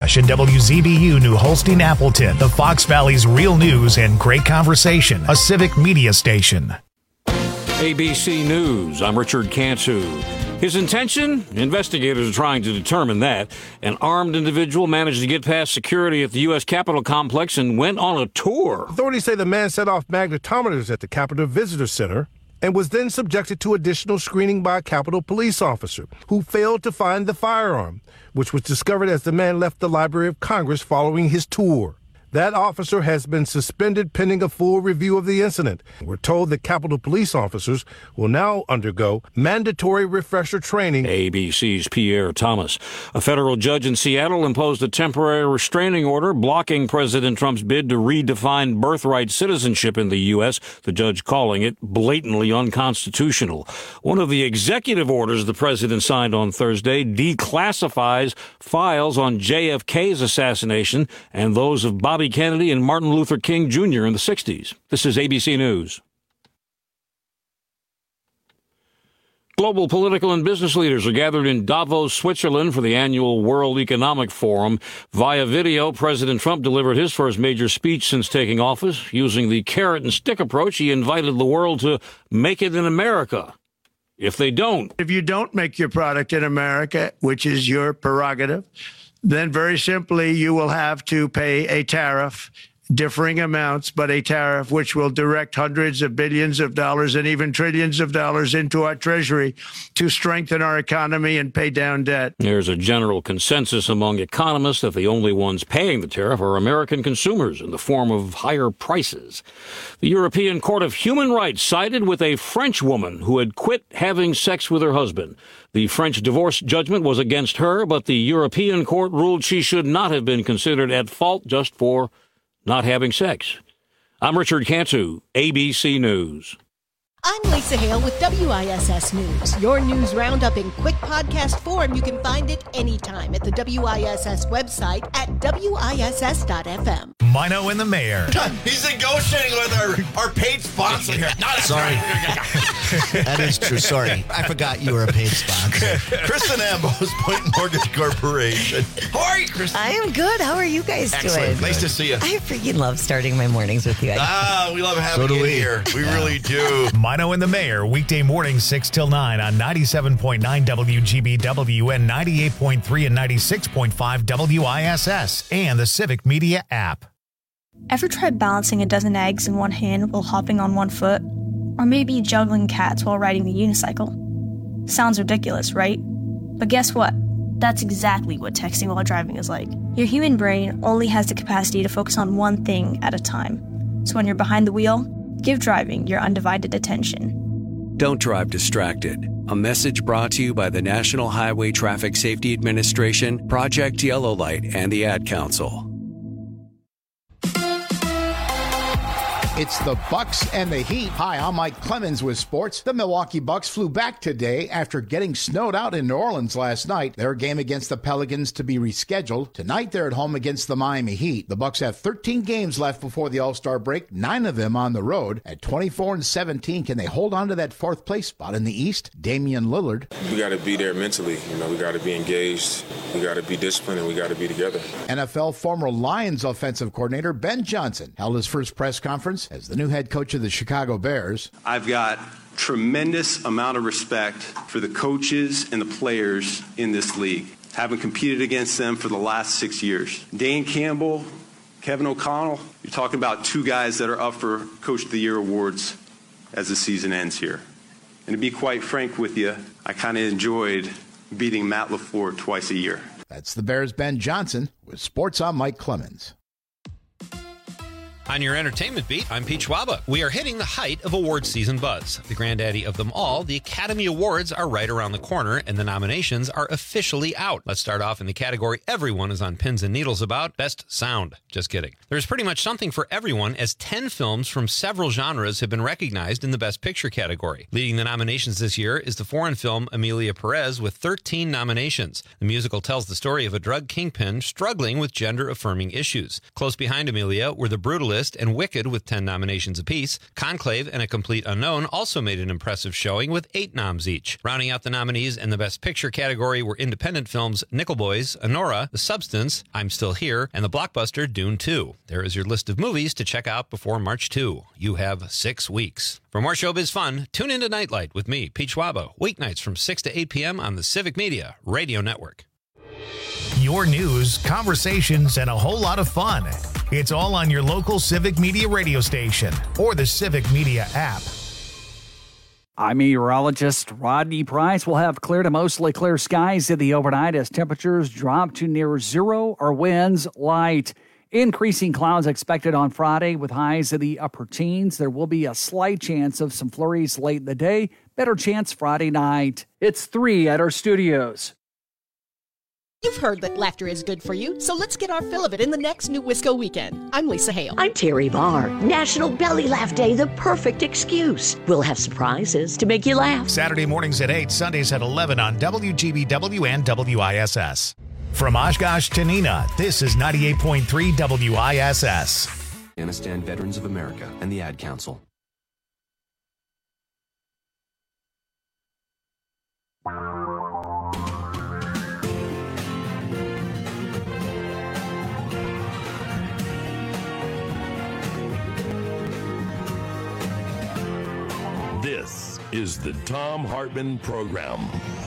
Nash and WZBU New Holstein Appleton, the Fox Valley's real news and great conversation, a civic media station. ABC News, I'm Richard Cantu. His intention? Investigators are trying to determine that. An armed individual managed to get past security at the U.S. Capitol complex and went on a tour. Authorities say the man set off magnetometers at the Capitol Visitor Center and was then subjected to additional screening by a Capitol police officer who failed to find the firearm, which was discovered as the man left the Library of Congress following his tour. That officer has been suspended pending a full review of the incident. We're told that Capitol police officers will now undergo mandatory refresher training. ABC's Pierre Thomas. A federal judge in Seattle imposed a temporary restraining order blocking President Trump's bid to redefine birthright citizenship in the U.S., the judge calling it blatantly unconstitutional. One of the executive orders the president signed on Thursday declassifies files on JFK's assassination and those of Bobby Kennedy and Martin Luther King Jr. in the 60s. This is ABC News. Global political and business leaders are gathered in Davos, Switzerland for the annual World Economic Forum. Via video, President Trump delivered his first major speech since taking office. Using the carrot and stick approach, he invited the world to make it in America. If they don't. If you don't make your product in America, which is your prerogative, then very simply you will have to pay a tariff, differing amounts, but a tariff which will direct hundreds of billions of dollars and even trillions of dollars into our treasury to strengthen our economy and pay down debt. There's a general consensus among economists that the only ones paying the tariff are American consumers in the form of higher prices. The European Court of Human Rights sided with a French woman who had quit having sex with her husband. The French divorce judgment was against her, but the European Court ruled she should not have been considered at fault just for not having sex. I'm Richard Cantu, ABC News. I'm Lisa Hale with WISS News. Your news roundup in quick podcast form. You can find it anytime at the WISS website at WISS.FM. Mino and the Mayor. He's negotiating with our paid sponsor here. Sorry. That is true. Sorry. I forgot you were a paid sponsor. Kristen Ambos, Point Mortgage Corporation. How are you, Kristen? I am good. How are you guys doing? Nice to see you. I freaking love starting my mornings with you. We love having you here. We really do. Mino and the Mayor, weekday mornings 6 till 9 on 97.9 WGBW and 98.3 and 96.5 WISS and the Civic Media app. Ever tried balancing a dozen eggs in one hand while hopping on one foot? Or maybe juggling cats while riding the unicycle? Sounds ridiculous, right? But guess what? That's exactly what texting while driving is like. Your human brain only has the capacity to focus on one thing at a time. So when you're behind the wheel, give driving your undivided attention. Don't drive distracted. A message brought to you by the National Highway Traffic Safety Administration, Project Yellow Light, and the Ad Council. It's the Bucks and the Heat. Hi, I'm Mike Clemens with sports. The Milwaukee Bucks flew back today after getting snowed out in New Orleans last night. Their game against the Pelicans to be rescheduled. Tonight, they're at home against the Miami Heat. The Bucks have 13 games left before the All-Star break, 9 of them on the road. At 24-17, can they hold on to that fourth place spot in the East? Damian Lillard. We got to be there mentally. We got to be engaged. We got to be disciplined, and we got to be together. NFL former Lions offensive coordinator Ben Johnson held his first press conference as the new head coach of the Chicago Bears. I've got tremendous amount of respect for the coaches and the players in this league. Having competed against them for the last 6 years. Dan Campbell, Kevin O'Connell, you're talking about two guys that are up for Coach of the Year awards as the season ends here. And to be quite frank with you, I kind of enjoyed beating Matt LaFleur twice a year. That's the Bears' Ben Johnson. With sports, I'm Mike Clemens. On your entertainment beat, I'm Pete Schwaba. We are hitting the height of award season buzz. The granddaddy of them all, the Academy Awards, are right around the corner, and the nominations are officially out. Let's start off in the category everyone is on pins and needles about, Best Sound. Just kidding. There's pretty much something for everyone, as 10 films from several genres have been recognized in the Best Picture category. Leading the nominations this year is the foreign film Emilia Perez with 13 nominations. The musical tells the story of a drug kingpin struggling with gender-affirming issues. Close behind Emilia were The Brutalist, Blacklist and Wicked with 10 nominations apiece. Conclave and A Complete Unknown also made an impressive showing with 8 noms each. Rounding out the nominees in the Best Picture category were independent films Nickel Boys, Anora, The Substance, I'm Still Here, and the blockbuster Dune 2. There is your list of movies to check out before March 2. You have 6 weeks. For more showbiz fun, tune into Nightlight with me, Pete Schwaba, weeknights from 6 to 8 p.m. on the Civic Media Radio Network. Your news, conversations, and a whole lot of fun. It's all on your local Civic Media radio station or the Civic Media app. I'm meteorologist Rodney Price. We'll have clear to mostly clear skies in the overnight as temperatures drop to near zero or winds light. Increasing clouds expected on Friday with highs in the upper teens. There will be a slight chance of some flurries late in the day. Better chance Friday night. It's 3 at our studios. You've heard that laughter is good for you, so let's get our fill of it in the next New Wisco weekend. I'm Lisa Hale. I'm Terry Barr. National Belly Laugh Day, the perfect excuse. We'll have surprises to make you laugh. Saturday mornings at 8, Sundays at 11 on WGBW and WISS. From Oshkosh to Neenah, this is 98.3 WISS. Afghanistan Veterans of America and the Ad Council. This is the Thom Hartmann Program.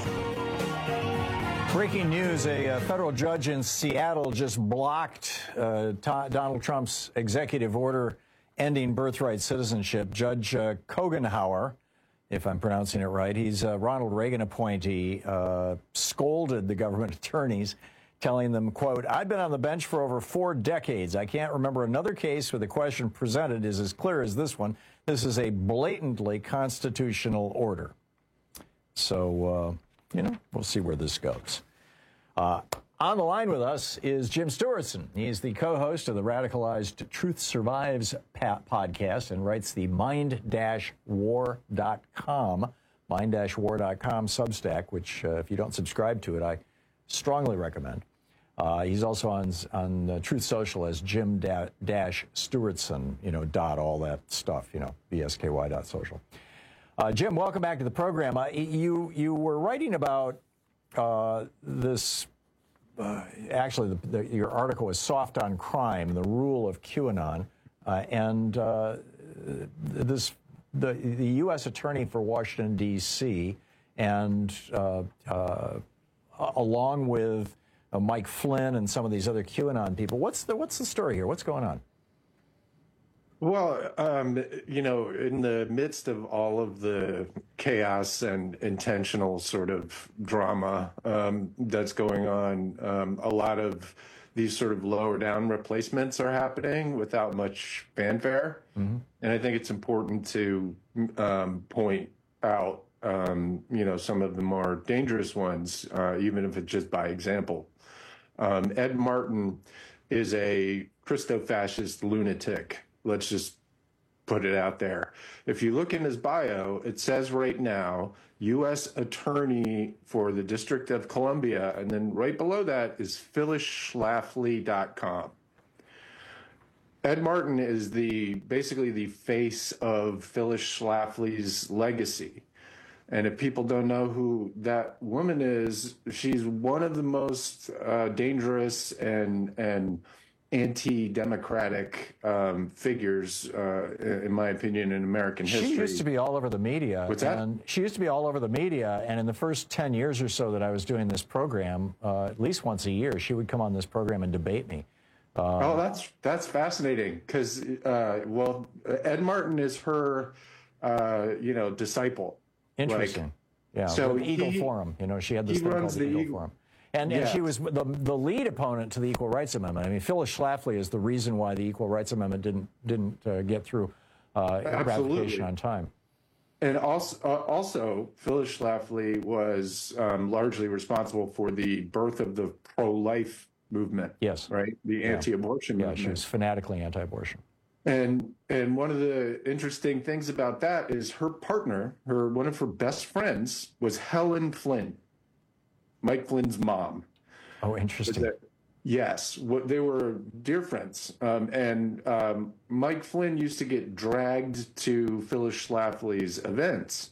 Breaking news, a federal judge in Seattle just blocked Donald Trump's executive order ending birthright citizenship. Judge Kogenhauer, if I'm pronouncing it right, he's a Ronald Reagan appointee, scolded the government attorneys, telling them, quote, I've been on the bench for over 4 decades. I can't remember another case where the question presented is as clear as this one. This is a blatantly constitutional order. So, we'll see where this goes. On the line with us is Jim Stewartson. He's the co-host of the Radicalized Truth Survives podcast and writes the mind-war.com Substack, which if you don't subscribe to it, I strongly recommend. He's also on Truth Social as Jim-Stewartson, dot all that stuff, BSKY.social. Jim, welcome back to the program. You were writing about this. Actually, your article is Soft on Crime, the Rule of QAnon, and the U.S. Attorney for Washington, D.C., and along with Mike Flynn and some of these other QAnon people. What's the story here? What's going on? Well, in the midst of all of the chaos and intentional sort of drama that's going on, a lot of these sort of lower down replacements are happening without much fanfare. Mm-hmm. And I think it's important to point out, some of the more dangerous ones, even if it's just by example. Ed Martin is a Christo-fascist lunatic. Let's just put it out there. If you look in his bio, it says right now, U.S. Attorney for the District of Columbia, and then right below that is phyllisschlafly.com. Ed Martin is basically the face of Phyllis Schlafly's legacy. And if people don't know who that woman is, she's one of the most dangerous and anti-democratic figures, in my opinion, in American history. She used to be all over the media. What's that? And she used to be all over the media, and in the first 10 years or so that I was doing this program, at least once a year, she would come on this program and debate me. That's fascinating, because, Ed Martin is her, disciple. Interesting. Yeah, so Eagle Forum, she had this thing called the Eagle Forum. And she was the lead opponent to the Equal Rights Amendment. I mean, Phyllis Schlafly is the reason why the Equal Rights Amendment didn't get through ratification on time. And also, Phyllis Schlafly was largely responsible for the birth of the pro-life movement. Yes. Right? The anti-abortion movement. Yeah, she was fanatically anti-abortion. And one of the interesting things about that is her partner, one of her best friends, was Helen Flynn, Mike Flynn's mom. Oh, interesting. Yes, they were dear friends. And Mike Flynn used to get dragged to Phyllis Schlafly's events.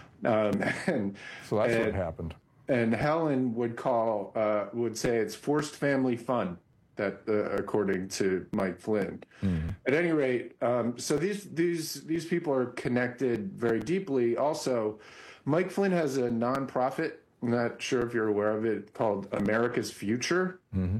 And so that's what happened. And Helen would say it's forced family fun, that according to Mike Flynn. Mm-hmm. At any rate, so these people are connected very deeply. Also, Mike Flynn has a nonprofit, I'm not sure if you're aware of it, called America's Future. Mm-hmm.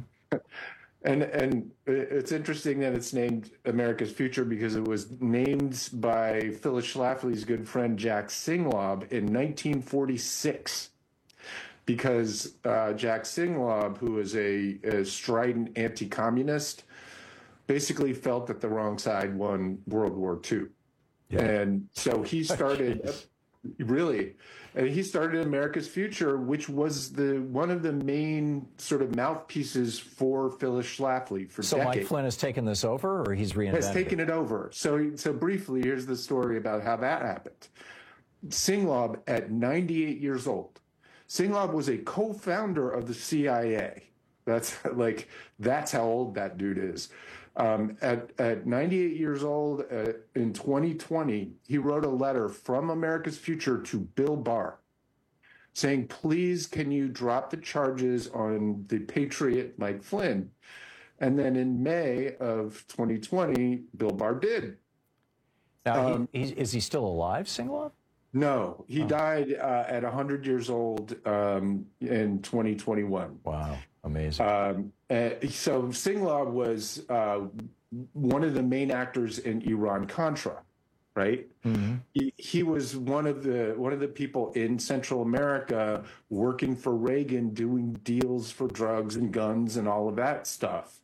And it's interesting that it's named America's Future because it was named by Phyllis Schlafly's good friend Jack Singlaub in 1946. Because Jack Singlaub, who is a strident anti-communist, basically felt that the wrong side won World War II. Yeah. And so he started... Really, and he started America's Future, which was one of the main sort of mouthpieces for Phyllis Schlafly for decades. So Mike Flynn has taken this over, or he's reinvented? Has taken it over. So briefly, here's the story about how that happened. Singlaub, at 98 years old, Singlaub was a co-founder of the CIA. That's how old that dude is. At 98 years old, in 2020, he wrote a letter from America's Future to Bill Barr saying, please, can you drop the charges on the patriot Mike Flynn? And then in May of 2020, Bill Barr did. Now, is he still alive, Singlaub? No, he died at 100 years old in 2021. Wow, amazing. So Singlaub was one of the main actors in Iran-Contra, right? Mm-hmm. He was one of the people in Central America working for Reagan, doing deals for drugs and guns and all of that stuff.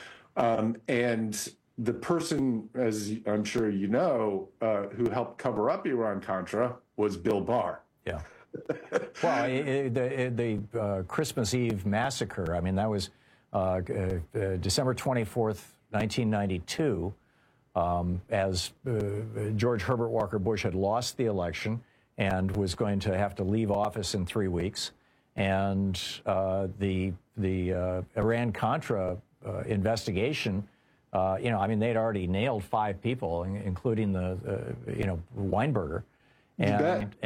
And the person, as I'm sure you know, who helped cover up Iran-Contra was Bill Barr. Yeah. Well, the Christmas Eve massacre, I mean, that was December 24th, 1992, as George Herbert Walker Bush had lost the election and was going to have to leave office in 3 weeks. And the Iran-Contra investigation, they'd already nailed 5 people, including Weinberger. And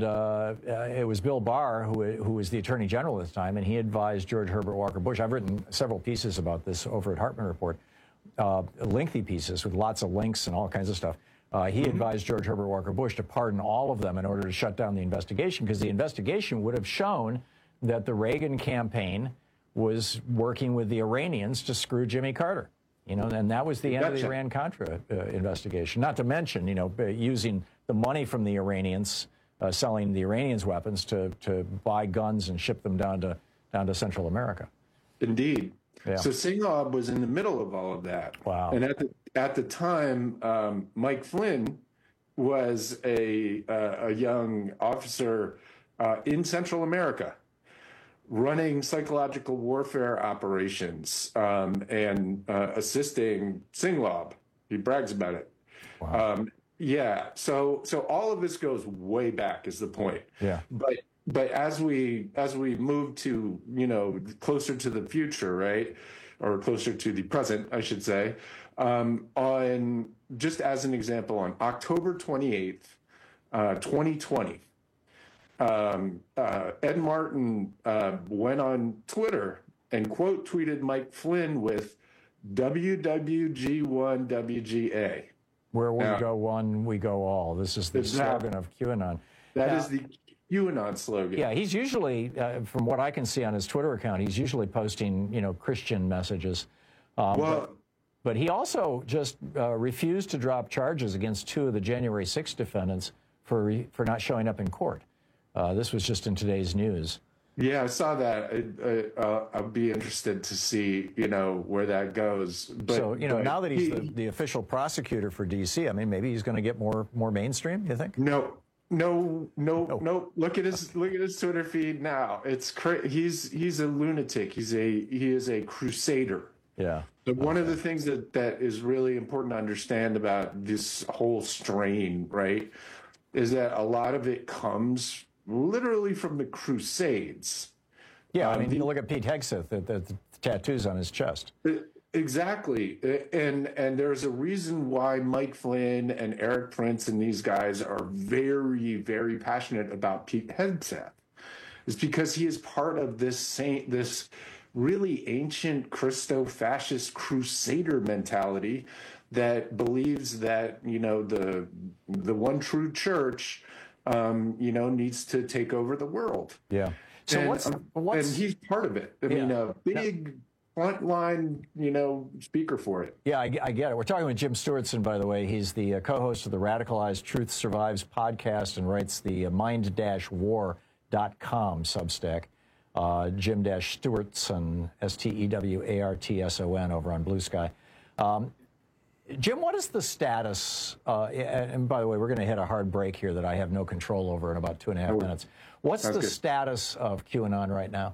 it was Bill Barr, who was the Attorney General at the time, and he advised George Herbert Walker Bush. I've written several pieces about this over at Hartman Report, lengthy pieces with lots of links and all kinds of stuff. He advised George Herbert Walker Bush to pardon all of them in order to shut down the investigation, because the investigation would have shown that the Reagan campaign was working with the Iranians to screw Jimmy Carter. And that was the end of the Iran-Contra investigation. Not to mention, using the money from the Iranians, selling the Iranians weapons to buy guns and ship them down to Central America. Indeed. Yeah. So Singlaub was in the middle of all of that. Wow. And at the time, Mike Flynn was a young officer in Central America, running psychological warfare operations and assisting Singlaub. He brags about it. Wow. So all of this goes way back, is the point. Yeah. But as we move to closer to the future, right, or closer to the present, I should say, on just as an example, on October 28th, 2020. Ed Martin went on Twitter and quote tweeted Mike Flynn with WWG1WGA. Where we go one, we go all. This is the slogan of QAnon. That is the QAnon slogan. Yeah, he's usually, from what I can see on his Twitter account, he's usually posting, Christian messages. But he also just refused to drop charges against 2 of the January 6th defendants for not showing up in court. This was just in today's news. Yeah, I saw that. I'll be interested to see, where that goes. But now that he's the official prosecutor for D.C., I mean, maybe he's going to get more mainstream. You think? No. Look at his Twitter feed now. It's he's a lunatic. He is a crusader. Yeah. But one of the things that is really important to understand about this whole strain, right, is that a lot of it comes literally from the Crusades. Yeah, I mean, you look at Pete Hegseth, the tattoos on his chest. Exactly. And there's a reason why Mike Flynn and Eric Prince and these guys are very, very passionate about Pete Hegseth. It's because he is part of this really ancient Christo-fascist crusader mentality that believes that, the one true church, needs to take over the world. Yeah. So and he's part of it. I mean, a big frontline, speaker for it. Yeah, I get it. We're talking with Jim Stewartson, by the way. He's the co-host of the Radicalized Truth Survives podcast and writes the mind-war.com Substack. Jim-Stewartson, Stewartson, over on Blue Sky. Jim, what is the status, and by the way, we're going to hit a hard break here that I have no control over in about 2.5 minutes. What's the status of QAnon right now?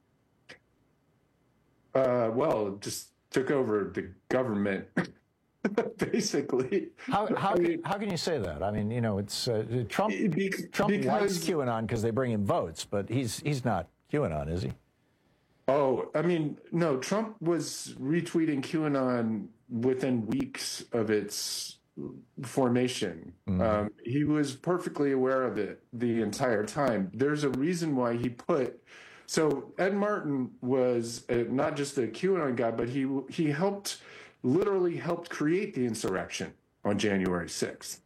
Well, it just took over the government, basically. How can you say that? I mean, it's Trump likes QAnon because they bring him votes, but he's not QAnon, is he? Oh, I mean, no, Trump was retweeting QAnon within weeks of its formation. He was perfectly aware of it the entire time. There's a reason why he so Ed Martin was not just a QAnon guy, but he literally helped create the insurrection on January 6th.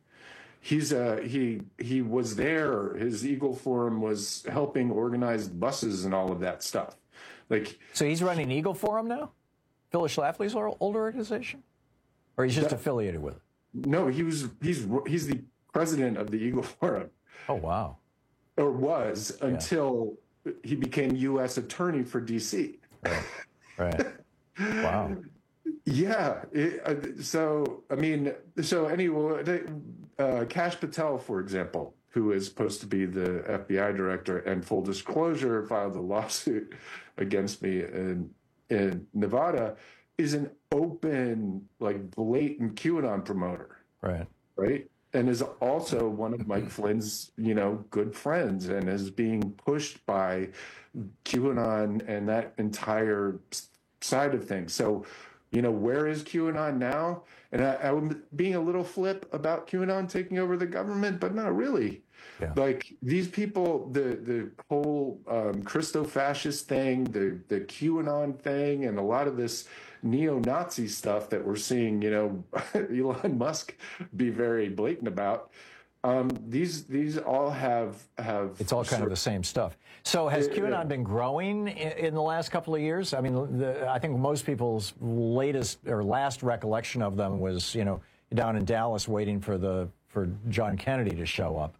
He was there. His Eagle Forum was helping organize buses and all of that stuff. So he's running Eagle Forum now? Phyllis Schlafly's old organization? Or he's just affiliated with it? No, he's the president of the Eagle Forum. Oh, wow. Or was until he became U.S. attorney for D.C. Right. Wow. Yeah. So anyway, Kash Patel, for example, who is supposed to be the FBI director, and full disclosure, filed a lawsuit against me in Nevada, is an open, blatant QAnon promoter. Right. And is also one of Mike Flynn's, good friends, and is being pushed by QAnon and that entire side of things. So, where is QAnon now? And I'm being a little flip about QAnon taking over the government, but not really. Yeah. These people, the whole Christo-fascist thing, the QAnon thing, and a lot of this neo-Nazi stuff that we're seeing, Elon Musk be very blatant about. These all have. It's all kind of the same stuff. So has QAnon been growing in the last couple of years? I mean, I think most people's last recollection of them was, down in Dallas waiting for John Kennedy to show up.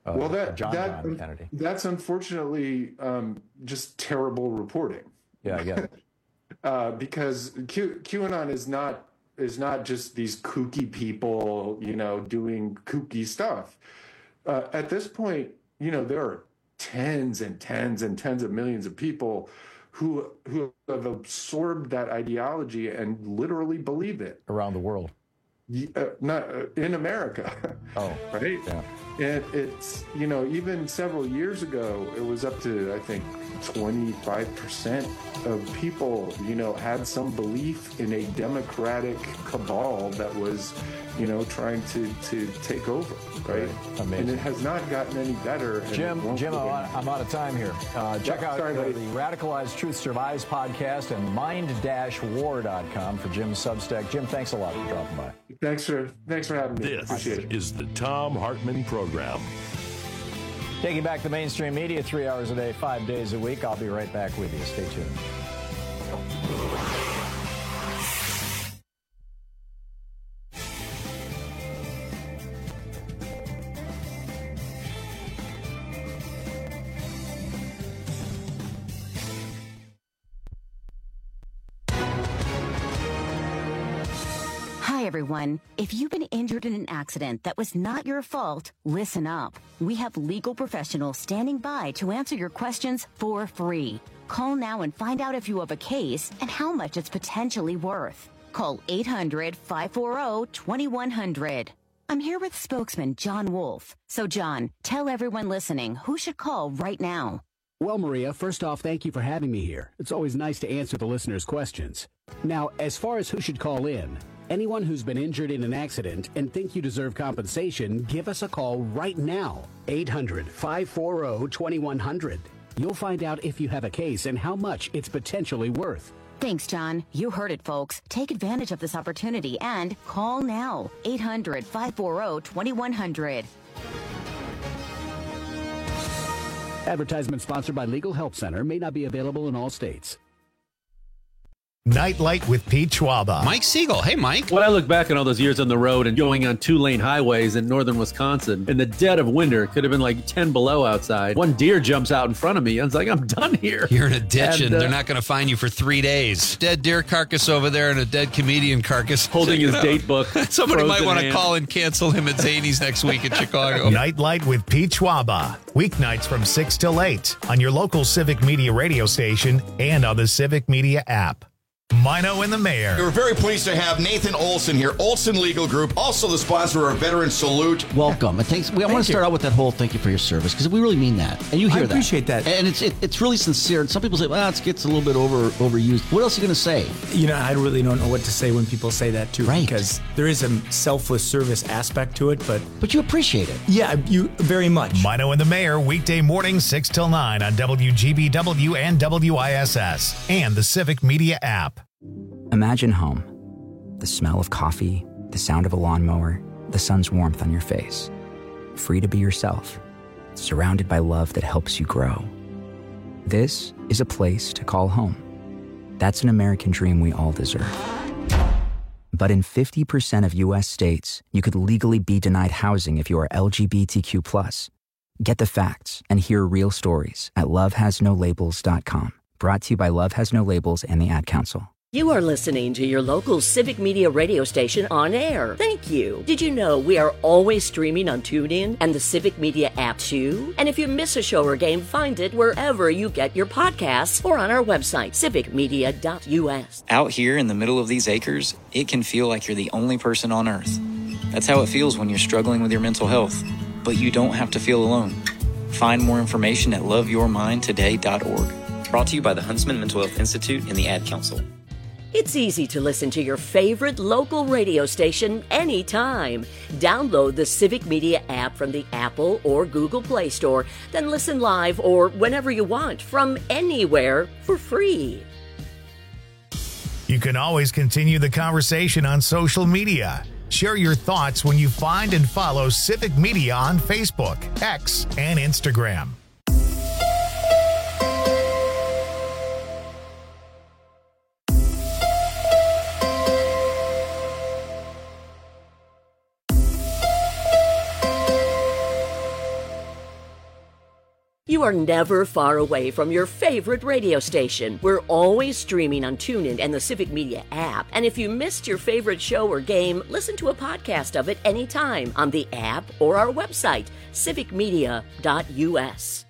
John Kennedy. That's unfortunately just terrible reporting. Yeah, I get it. Because QAnon is not just these kooky people, doing kooky stuff. At this point, there are tens and tens and tens of millions of people who have absorbed that ideology and literally believe it. Around the world. Not in America. Oh, right? Yeah. And it's, even several years ago, it was up to, I think, 25% of people, had some belief in a democratic cabal that was, trying to take over, right? Amazing. And it has not gotten any better. Jim, I'm out of time here. Check out the Radicalized Truth Survives podcast and mind-war.com for Jim's Substack. Jim, thanks a lot for dropping by. Thanks for having me. Appreciate it. This is the Thom Hartmann Program. Taking back the mainstream media 3 hours a day, 5 days a week. I'll be right back with you. Stay tuned. Hi, everyone. If you've been injured in an accident that was not your fault, listen up. We have legal professionals standing by to answer your questions for free. Call now and find out if you have a case and how much it's potentially worth. Call 800-540-2100. I'm here with spokesman John Wolf. So, John, tell everyone listening who should call right now. Well, Maria, first off, thank you for having me here. It's always nice to answer the listeners' questions. Now, as far as who should call in, anyone who's been injured in an accident and think you deserve compensation, give us a call right now. 800-540-2100. You'll find out if you have a case and how much it's potentially worth. Thanks, John. You heard it, folks. Take advantage of this opportunity and call now. 800-540-2100. Advertisement sponsored by Legal Help Center. May not be available in all states. Nightlight with Pete Schwaba. Mike Siegel. Hey, Mike. When I look back on all those years on the road and going on 2-lane highways in northern Wisconsin, in the dead of winter, it could have been like 10 below outside. One deer jumps out in front of me. I was like, I'm done here. You're in a ditch and they're not going to find you for 3 days. Dead deer carcass over there and a dead comedian carcass. Holding his date book. Somebody might want to call and cancel him at Zany's next week in Chicago. Nightlight with Pete Schwaba. Weeknights from 6 till 8 on your local Civic Media radio station and on the Civic Media app. Mino and the Mayor. We're very pleased to have Nathan Olson here, Olson Legal Group, also the sponsor of Veteran Salute. Welcome. And thanks. I want to start out with that whole thank you for your service, because we really mean that. And you hear that. I appreciate that. And it's really sincere. And some people say, well, it gets a little bit overused. What else are you going to say? You know, I really don't know what to say when people say that, too. Right. Because there is a selfless service aspect to it, but you appreciate it. Yeah, you very much. Mino and the Mayor, weekday mornings 6 till 9 on WGBW and WISS and the Civic Media app. Imagine home. The smell of coffee, the sound of a lawnmower, the sun's warmth on your face. Free to be yourself, surrounded by love that helps you grow. This is a place to call home. That's an American dream we all deserve. But in 50% of U.S. states, you could legally be denied housing if you are LGBTQ+. Get the facts and hear real stories at lovehasnolabels.com. Brought to you by Love Has No Labels and the Ad Council. You are listening to your local Civic Media radio station on air. Thank you. Did you know we are always streaming on TuneIn and the Civic Media app too? And if you miss a show or game, find it wherever you get your podcasts or on our website, civicmedia.us. Out here in the middle of these acres, it can feel like you're the only person on earth. That's how it feels when you're struggling with your mental health. But you don't have to feel alone. Find more information at loveyourmindtoday.org. Brought to you by the Huntsman Mental Health Institute and the Ad Council. It's easy to listen to your favorite local radio station anytime. Download the Civic Media app from the Apple or Google Play Store, then listen live or whenever you want from anywhere for free. You can always continue the conversation on social media. Share your thoughts when you find and follow Civic Media on Facebook, X, and Instagram. You are never far away from your favorite radio station. We're always streaming on TuneIn and the Civic Media app. And if you missed your favorite show or game, listen to a podcast of it anytime on the app or our website, civicmedia.us.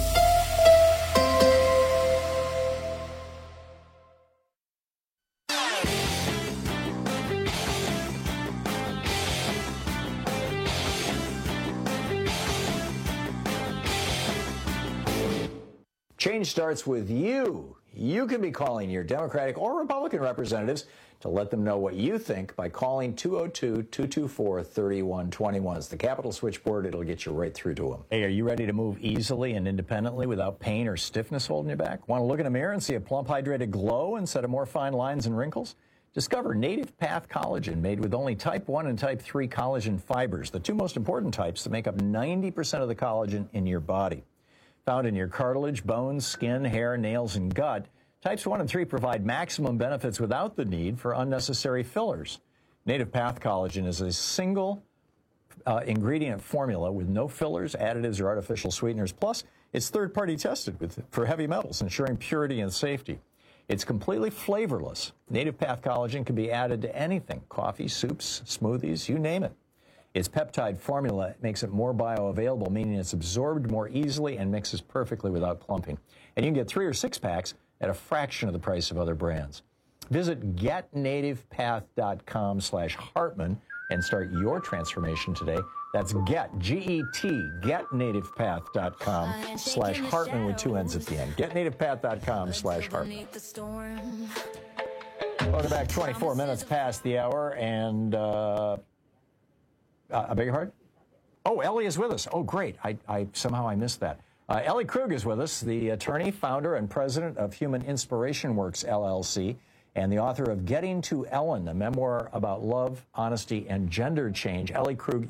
Change starts with you. You can be calling your Democratic or Republican representatives to let them know what you think by calling 202-224-3121. It's the Capitol switchboard. It'll get you right through to them. Hey, are you ready to move easily and independently without pain or stiffness holding you back? Want to look in a mirror and see a plump, hydrated glow instead of more fine lines and wrinkles? Discover Native Path Collagen, made with only type 1 and type 3 collagen fibers, the two most important types that make up 90% of the collagen in your body. Found in your cartilage, bones, skin, hair, nails, and gut, types 1 and 3 provide maximum benefits without the need for unnecessary fillers. Native Path Collagen is a single ingredient formula with no fillers, additives, or artificial sweeteners. Plus, it's third-party tested for heavy metals, ensuring purity and safety. It's completely flavorless. Native Path Collagen can be added to anything: coffee, soups, smoothies, you name it. Its peptide formula makes it more bioavailable, meaning it's absorbed more easily and mixes perfectly without clumping. And you can get 3 or 6 packs at a fraction of the price of other brands. Visit getnativepath.com/Hartman and start your transformation today. That's GET, G-E-T, getnativepath.com/Hartman with 2 N's at the end. Getnativepath.com/Hartman. Welcome back. 24 minutes past the hour, and I beg your pardon? Oh, Ellie is with us. Oh, great. I somehow I missed that. Ellie Krug is with us, the attorney, founder, and president of Human Inspiration Works, LLC, and the author of Getting to Ellen, a memoir about love, honesty, and gender change. Ellie Krug,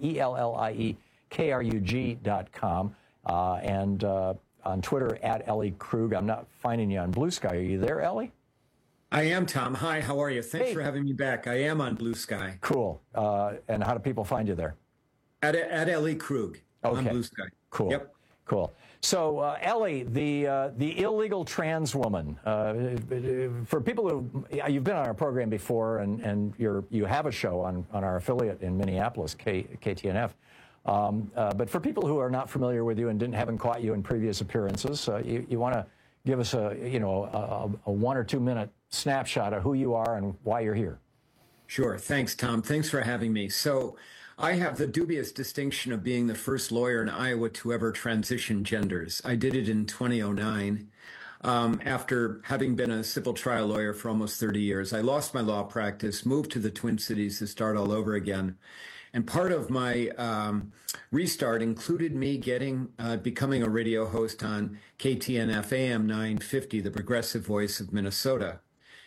ELLIEKRUG.com, and on Twitter, at Ellie Krug. I'm not finding you on Blue Sky. Are you there, Ellie? I am, Tom. Hi, how are you? Thanks for having me back. I am on Blue Sky. Cool. And how do people find you there? At Ellie Krug on Blue Sky. Cool. Yep. Cool. So, Ellie, the illegal trans woman, for people who, you've been on our program before, and you have a show on our affiliate in Minneapolis, KTNF. But for people who are not familiar with you and haven't caught you in previous appearances, you want to give us a 1 or 2 minute snapshot of who you are and why you're here. Sure. Thanks, Tom. Thanks for having me. So, I have the dubious distinction of being the first lawyer in Iowa to ever transition genders. I did it in 2009 after having been a civil trial lawyer for almost 30 years. I lost my law practice, moved to the Twin Cities to start all over again. And part of my restart included me becoming a radio host on KTNF AM 950, the progressive voice of Minnesota.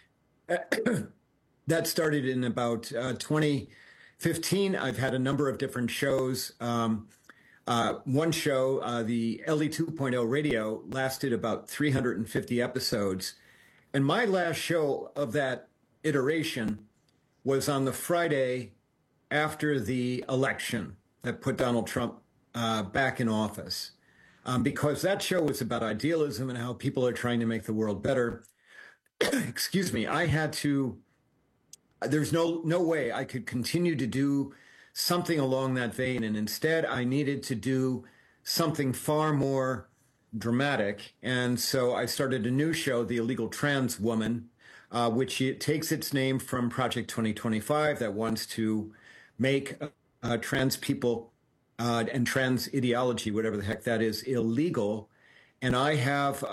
That started in about 2015. I've had a number of different shows. One show, the LE 2.0 radio, lasted about 350 episodes. And my last show of that iteration was on the Friday after the election that put Donald Trump back in office. Because that show was about idealism and how people are trying to make the world better. Excuse me, I had to... There's no way I could continue to do something along that vein. And instead, I needed to do something far more dramatic. And so I started a new show, The Illegal Trans Woman, which it takes its name from Project 2025 that wants to make trans people and trans ideology, whatever the heck that is, illegal. And I have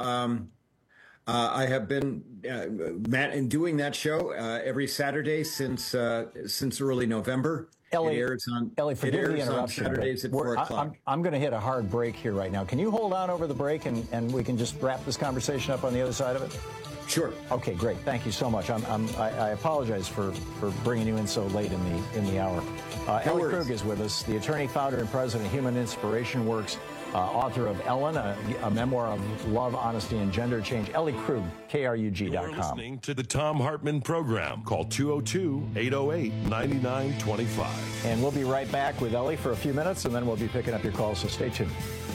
been doing that show every Saturday since early November. Ellie, it airs on Saturdays at 4 o'clock. I'm going to hit a hard break here right now. Can you hold on over the break and we can just wrap this conversation up on the other side of it? Sure. Okay, great. Thank you so much. I apologize for bringing you in so late in the hour. Ellie Krug is with us, the attorney, founder, and president of Human Inspiration Works, author of Ellen, a memoir of love, honesty, and gender change. Ellie Krug, KRUG.com. You're listening to the Tom Hartman program. Call 202-808-9925. And we'll be right back with Ellie for a few minutes, and then we'll be picking up your calls, so stay tuned.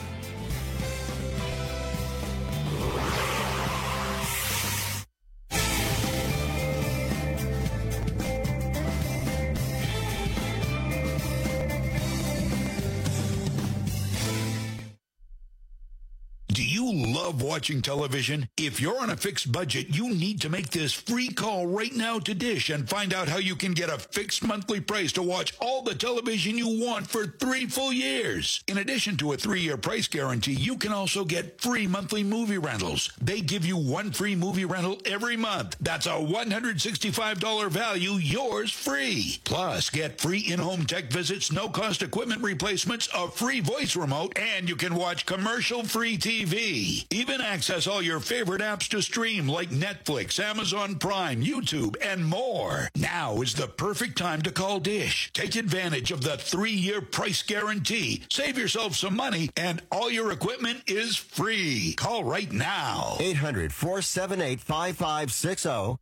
Love watching television? If you're on a fixed budget, you need to make this free call right now to Dish and find out how you can get a fixed monthly price to watch all the television you want for 3 full years. In addition to a 3-year price guarantee, you can also get free monthly movie rentals. They give you 1 free movie rental every month. That's a $165 value, yours free. Plus, get free in-home tech visits, no-cost equipment replacements, a free voice remote, and you can watch commercial-free TV. Even access all your favorite apps to stream like Netflix, Amazon Prime, YouTube, and more. Now is the perfect time to call Dish. Take advantage of the 3-year price guarantee. Save yourself some money, and all your equipment is free. Call right now. 800-478-5560.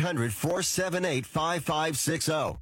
800-478-5560.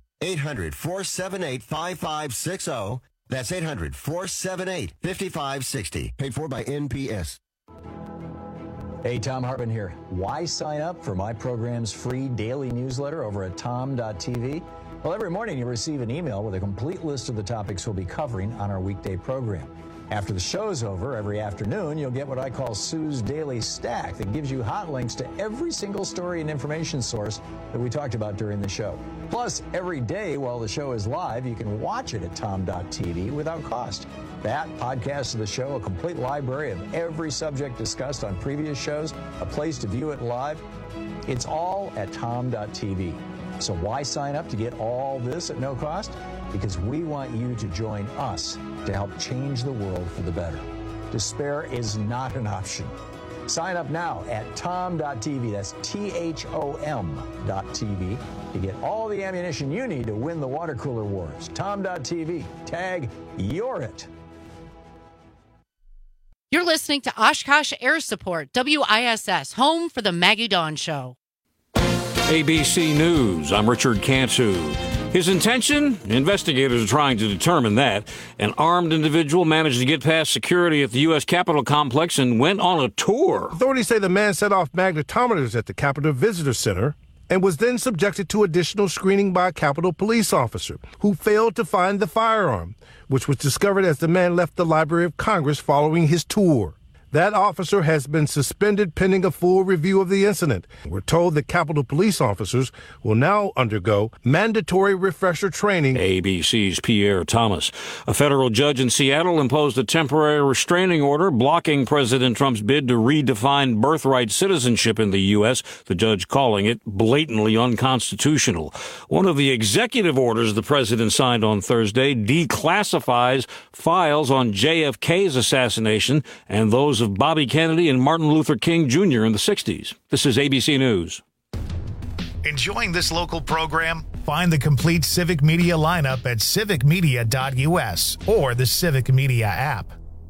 800-478-5560. That's 800-478-5560. Paid for by NPS. Hey, Tom Hartman here. Why sign up for my program's free daily newsletter over at tom.tv? Well, every morning you receive an email with a complete list of the topics we'll be covering on our weekday program. After the show's over, every afternoon, you'll get what I call Sue's Daily Stack that gives you hot links to every single story and information source that we talked about during the show. Plus, every day while the show is live, you can watch it at tom.tv without cost. That, podcast of the show, a complete library of every subject discussed on previous shows, a place to view it live. It's all at tom.tv. So why sign up to get all this at no cost? Because we want you to join us to help change the world for the better. Despair is not an option. Sign up now at tom.tv, that's THOM.tv, to get all the ammunition you need to win the water cooler wars. Tom.tv, tag You're It. You're listening to Oshkosh Air Support, WISS, home for the Maggie Dawn Show. ABC News, I'm Richard Cantu. His intention? Investigators are trying to determine that. An armed individual managed to get past security at the U.S. Capitol complex and went on a tour. Authorities say the man set off magnetometers at the Capitol Visitor Center and was then subjected to additional screening by a Capitol police officer who failed to find the firearm, which was discovered as the man left the Library of Congress following his tour. That officer has been suspended pending a full review of the incident. We're told that Capitol police officers will now undergo mandatory refresher training. ABC's Pierre Thomas. A federal judge in Seattle imposed a temporary restraining order blocking President Trump's bid to redefine birthright citizenship in the U.S., the judge calling it blatantly unconstitutional. One of the executive orders the president signed on Thursday declassifies files on JFK's assassination and those of Bobby Kennedy and Martin Luther King Jr. in the 60s. This is ABC News. Enjoying this local program? Find the complete Civic Media lineup at civicmedia.us or the Civic Media app.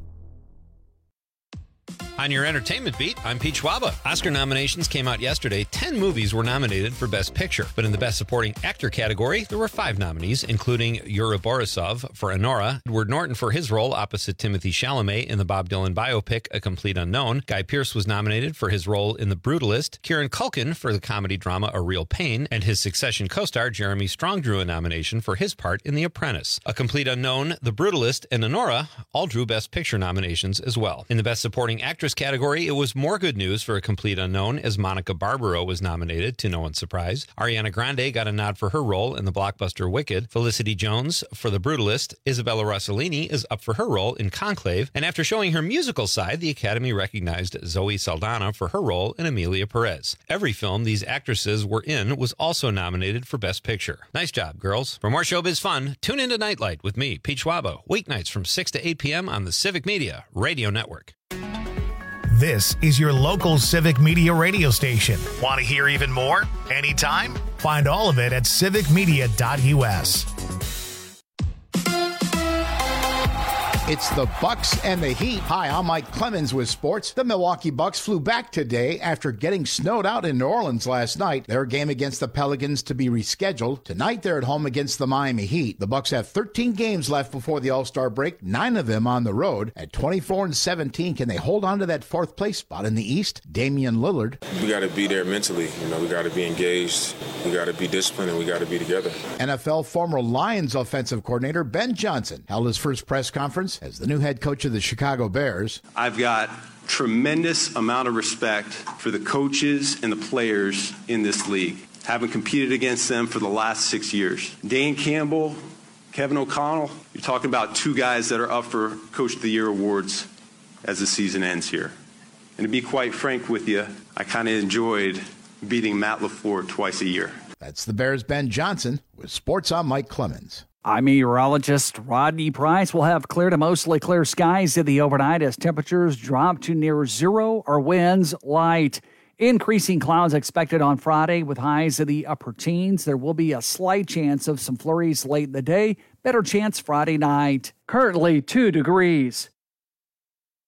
On your entertainment beat, I'm Pete Schwaba. Oscar nominations came out yesterday. 10 movies were nominated for Best Picture. But in the Best Supporting Actor category, there were 5 nominees, including Yuri Borisov for Anora, Edward Norton for his role opposite Timothy Chalamet in the Bob Dylan biopic A Complete Unknown. Guy Pearce was nominated for his role in The Brutalist. Kieran Culkin for the comedy drama A Real Pain. And his Succession co-star Jeremy Strong drew a nomination for his part in The Apprentice. A Complete Unknown, The Brutalist, and Anora all drew Best Picture nominations as well. In the Best Supporting Actress category, it was more good news for A Complete Unknown as Monica Barbaro was nominated, to no one's surprise. Ariana Grande got a nod for her role in the blockbuster Wicked. Felicity Jones for The Brutalist. Isabella Rossellini is up for her role in Conclave. And after showing her musical side, the Academy recognized Zoe Saldana for her role in Emilia Perez. Every film these actresses were in was also nominated for Best Picture. Nice job, girls. For more showbiz fun, tune into Nightlight with me, Pete Schwaba, weeknights from 6 to 8 p.m. on the Civic Media Radio Network. This is your local Civic Media radio station. Want to hear even more? Anytime? Find all of it at civicmedia.us. It's the Bucks and the Heat. Hi, I'm Mike Clemens with sports. The Milwaukee Bucks flew back today after getting snowed out in New Orleans last night. Their game against the Pelicans to be rescheduled. Tonight, they're at home against the Miami Heat. The Bucks have 13 games left before the All-Star break, 9 of them on the road. At 24-17, can they hold on to that fourth place spot in the East? Damian Lillard. We got to be there mentally. We got to be engaged. We got to be disciplined, and we got to be together. NFL former Lions offensive coordinator Ben Johnson held his first press conference as the new head coach of the Chicago Bears. I've got tremendous amount of respect for the coaches and the players in this league. Having competed against them for the last 6 years. Dan Campbell, Kevin O'Connell, you're talking about 2 guys that are up for Coach of the Year awards as the season ends here. And to be quite frank with you, I kind of enjoyed beating Matt LaFleur twice a year. That's the Bears' Ben Johnson. With sports, I'm Mike Clemens. I'm meteorologist Rodney Price. We'll have clear to mostly clear skies in the overnight as temperatures drop to near zero or winds light. Increasing clouds expected on Friday with highs in the upper teens. There will be a slight chance of some flurries late in the day. Better chance Friday night. Currently 2 degrees.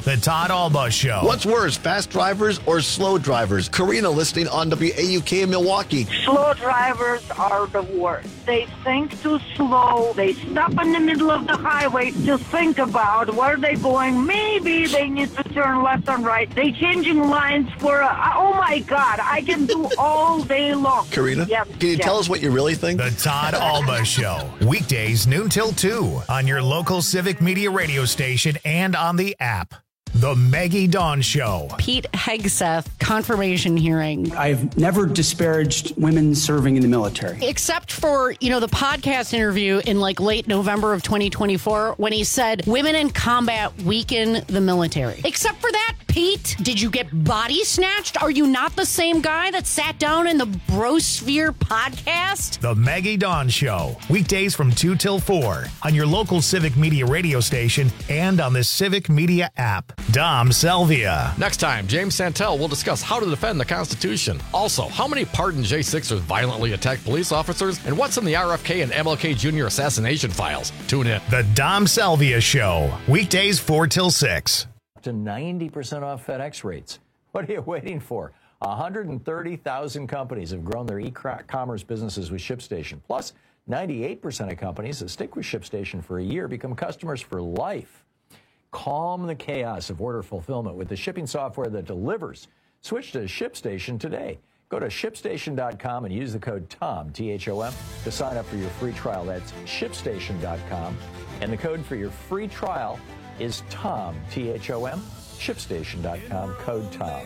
The Todd Alba Show. What's worse, fast drivers or slow drivers? Karina listening on WAUK in Milwaukee. Slow drivers are the worst. They think too slow. They stop in the middle of the highway to think about where they're going. Maybe they need to turn left and right. They changing lines for, oh my God, I can do all day long. Karina, can you tell us what you really think? The Todd Alba Show. Weekdays noon till 2 on your local Civic Media radio station and on the app. The Maggie Dawn Show. Pete Hegseth confirmation hearing. I've never disparaged women serving in the military. Except for, the podcast interview in late November of 2024 when he said women in combat weaken the military. Except for that, Pete, did you get body snatched? Are you not the same guy that sat down in the Brosphere podcast? The Maggie Dawn Show. Weekdays from 2 till 4 on your local Civic Media radio station and on the Civic Media app. Dom Selvia. Next time, James Santel will discuss how to defend the Constitution. Also, how many pardoned J6ers violently attacked police officers, and what's in the RFK and MLK Jr. assassination files. Tune in. The Dom Selvia Show. Weekdays 4 till 6. To 90% off FedEx rates. What are you waiting for? 130,000 companies have grown their e-commerce businesses with ShipStation. Plus, 98% of companies that stick with ShipStation for a year become customers for life. Calm the chaos of order fulfillment with the shipping software that delivers. Switch to ShipStation today. Go to ShipStation.com and use the code TOM, T-H-O-M, to sign up for your free trial. That's ShipStation.com. And the code for your free trial is TOM, T-H-O-M, ShipStation.com, code TOM.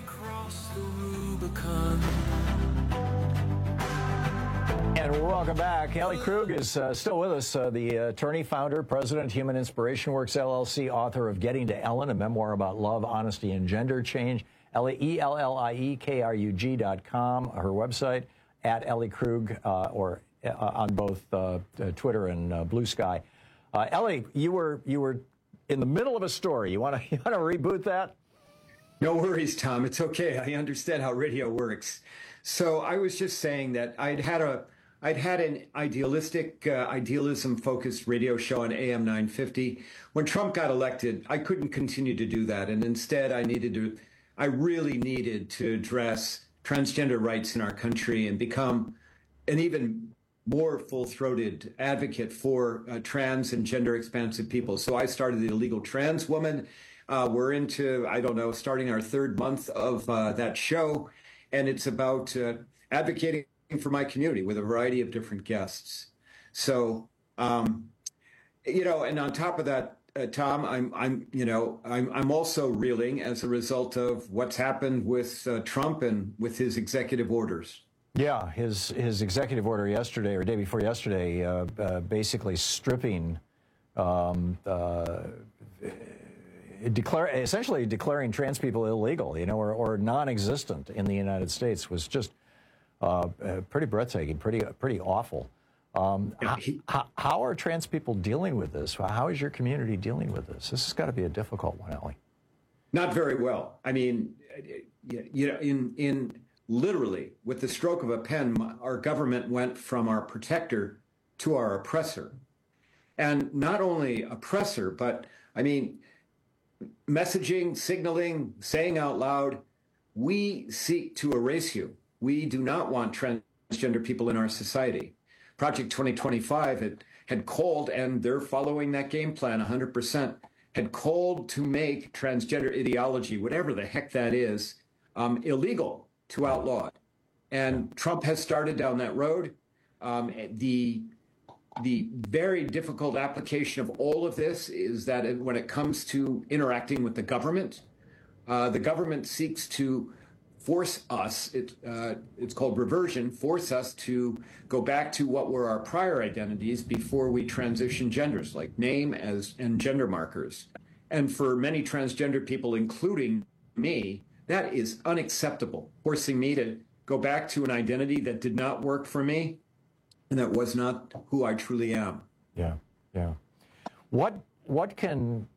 And welcome back. Ellie Krug is still with us, the attorney, founder, president, Human Inspiration Works, LLC, author of Getting to Ellen, a memoir about love, honesty, and gender change. Ellie, ELLIEKRUG.com, her website, at Ellie Krug, or on both Twitter and Blue Sky. Ellie, you were in the middle of a story. You want to reboot that? No worries, Tom. It's okay. I understand how radio works. So I was just saying that I'd had an idealism-focused radio show on AM 950. When Trump got elected, I couldn't continue to do that. And instead, I really needed to address transgender rights in our country and become an even more full-throated advocate for trans and gender-expansive people. So I started the Illegal Trans Woman. We're into, starting our third month of that show. And it's about advocating for my community with a variety of different guests. So, and on top of that, Tom, I'm also reeling as a result of what's happened with Trump and with his executive orders. Yeah, his executive order yesterday or day before yesterday, basically stripping, essentially declaring trans people illegal, or non-existent in the United States was just pretty breathtaking, pretty awful. How are trans people dealing with this? How is your community dealing with this? This has got to be a difficult one, Ellie. Not very well. I mean, in literally with the stroke of a pen, our government went from our protector to our oppressor, and not only oppressor, but I mean, messaging, signaling, saying out loud, we seek to erase you. We do not want transgender people in our society. Project 2025 had called, and they're following that game plan 100%, had called to make transgender ideology, whatever the heck that is, illegal, to outlaw it. And Trump has started down that road. The very difficult application of all of this is that when it comes to interacting with the government seeks to force us, it's called reversion, force us to go back to what were our prior identities before we transition genders, like name and gender markers. And for many transgender people, including me, that is unacceptable, forcing me to go back to an identity that did not work for me and that was not who I truly am. Yeah. What can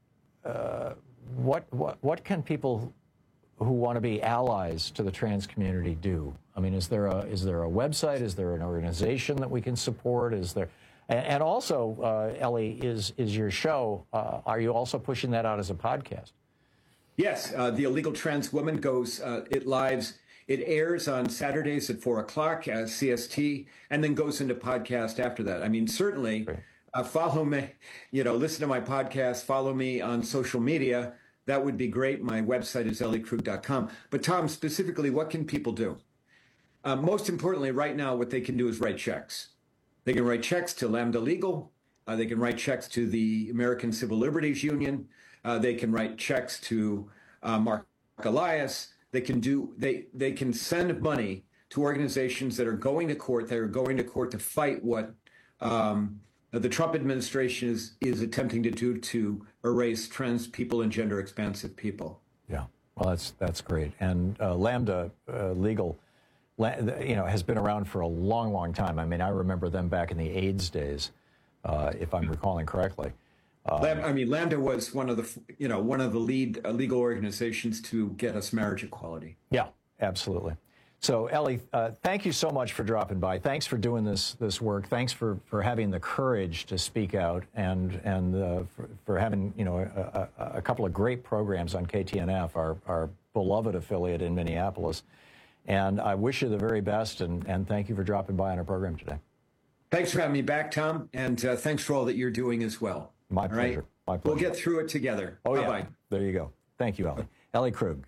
people who want to be allies to the trans community do? I mean, is there a website? Is there an organization that we can support? Is there, and also, Ellie, is your show? Are you also pushing that out as a podcast? Yes, The Illegal Trans Woman goes, it airs on Saturdays at 4 o'clock CST, and then goes into podcast after that. I mean, certainly follow me, listen to my podcast, follow me on social media. That would be great. My website is elliekrug.com. But Tom, specifically, what can people do? Most importantly, right now, what they can do is write checks. They can write checks to Lambda Legal. They can write checks to the American Civil Liberties Union. They can write checks to Mark Elias. They can send money to organizations that are going to court. They are going to court to fight what the Trump administration is attempting to do to erase trans people and gender expansive people. Yeah, well, that's great. And Lambda Legal, has been around for a long, long time. I mean, I remember them back in the AIDS days, if I'm recalling correctly. Lambda was one of the lead legal organizations to get us marriage equality. Yeah, absolutely. So, Ellie, thank you so much for dropping by. Thanks for doing this work. Thanks for having the courage to speak out and for having a couple of great programs on KTNF, our beloved affiliate in Minneapolis. And I wish you the very best, and thank you for dropping by on our program today. Thanks for having me back, Tom, and thanks for all that you're doing as well. My pleasure. My pleasure. We'll get through it together. Oh, Bye-bye. Yeah. There you go. Thank you, Ellie. Ellie Krug,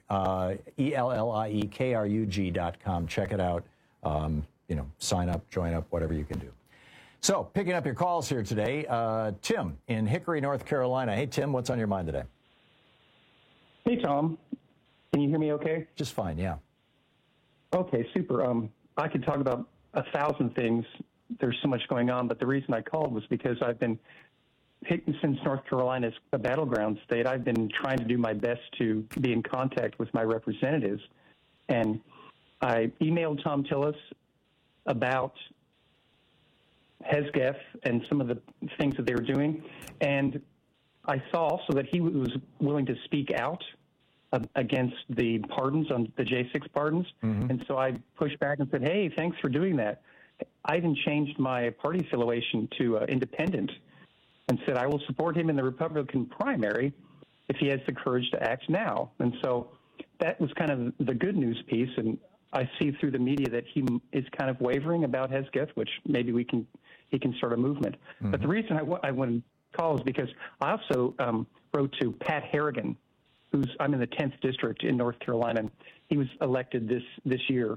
ELLIEKRUG.com. Check it out. Sign up, join up, whatever you can do. So, picking up your calls here today, Tim in Hickory, North Carolina. Hey, Tim, what's on your mind today? Hey, Tom. Can you hear me okay? Just fine, yeah. Okay, super. I could talk about 1,000 things. There's so much going on, but the reason I called was because I've been, since North Carolina is a battleground state, I've been trying to do my best to be in contact with my representatives. And I emailed Tom Tillis about HESGEF and some of the things that they were doing. And I saw also that he was willing to speak out against the pardons, on the J6 pardons. Mm-hmm. And so I pushed back and said, hey, thanks for doing that. I even changed my party affiliation to independent and said I will support him in the Republican primary if he has the courage to act now. And so that was kind of the good news piece. And I see through the media that he is kind of wavering about HESGEF, which maybe he can start a movement. Mm-hmm. But the reason I want to call is because I also wrote to Pat Harrigan, I'm in the 10th district in North Carolina. He was elected this year.